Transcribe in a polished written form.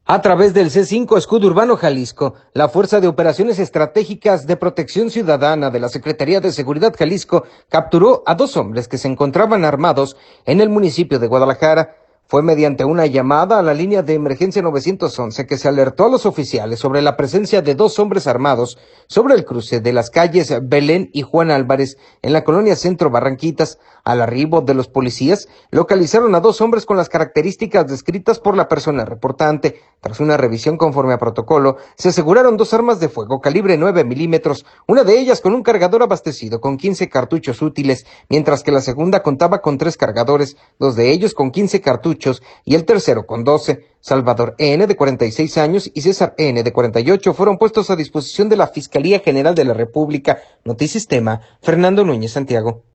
A través del C5 Escudo Urbano Jalisco, la Fuerza de Operaciones Estratégicas de Protección Ciudadana de la Secretaría de Seguridad Jalisco capturó a 2 hombres que se encontraban armados en el municipio de Guadalajara. Fue mediante una llamada a la línea de emergencia 911 que se alertó a los oficiales sobre la presencia de 2 hombres armados sobre el cruce de las calles Belén y Juan Álvarez en la colonia Centro Barranquitas. Al arribo de los policías, localizaron a 2 hombres con las características descritas por la persona reportante. Tras una revisión conforme a protocolo, se aseguraron 2 armas de fuego calibre 9 milímetros, una de ellas con un cargador abastecido con 15 cartuchos útiles, mientras que la segunda contaba con 3 cargadores, 2 de ellos con 15 cartuchos y el tercero con 12. Salvador N., de 46 años, y César N., de 48, fueron puestos a disposición de la Fiscalía General de la República. Notisistema, Fernando Núñez Santiago.